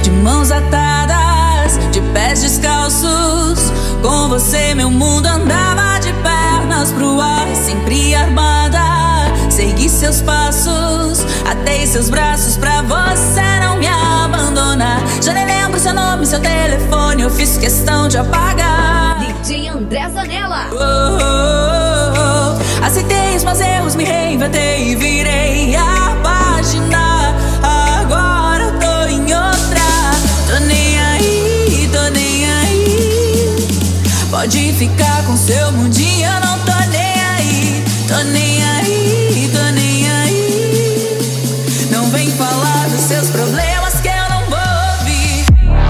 de mãos atadas, de pés descalços. Com você meu mundo andava de pernas pro ar, sempre armada. Segui seus passos, atei seus braços pra você não me abandonar. Já nem lembro seu nome, seu telefone, eu fiz questão de apagar. DJ André Zanella. Aceitei os meus erros, me reinventei e virei a página. Agora eu tô em outra. Tô nem aí, tô nem aí. Pode ficar com seu mundinho, eu não tô nem aí. Tô nem aí, tô nem aí. Não vem falar dos seus problemas que eu não vou ouvir.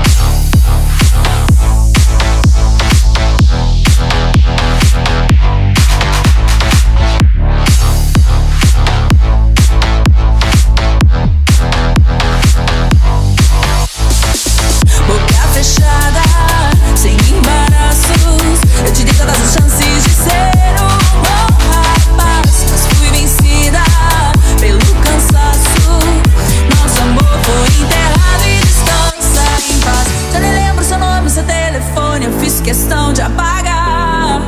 Boca fechada, sem embaraços. Eu te dei todas as chances de ser um bom rapaz, mas fui vencida pelo cansaço. Nosso amor foi enterrado e descansa em paz. Já nem lembro seu nome, seu telefone, eu fiz questão de apagar.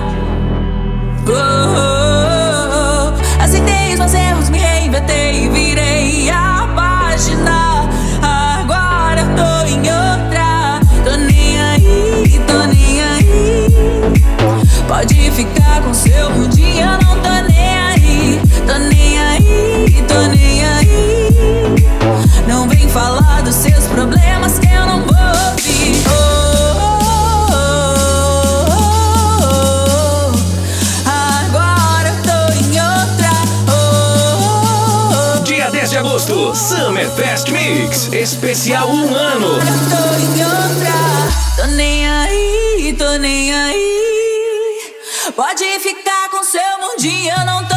Aceitei os meus erros, me reinventei e virei a página. Agora eu tô em outra. Tô nem aí, tô nem aí. Pode ficar com seu mundinho, eu não tô nem aí. Tô nem aí, tô nem aí. Não vem falar dos seus problemas que eu não vou ouvir. Agora eu tô em outra. Dia 10 de agosto, Summer Fest Mix, especial 1 ano. Eu tô em outra. Tô nem aí, tô nem aí. Pode ficar com seu mundinho, eu não tô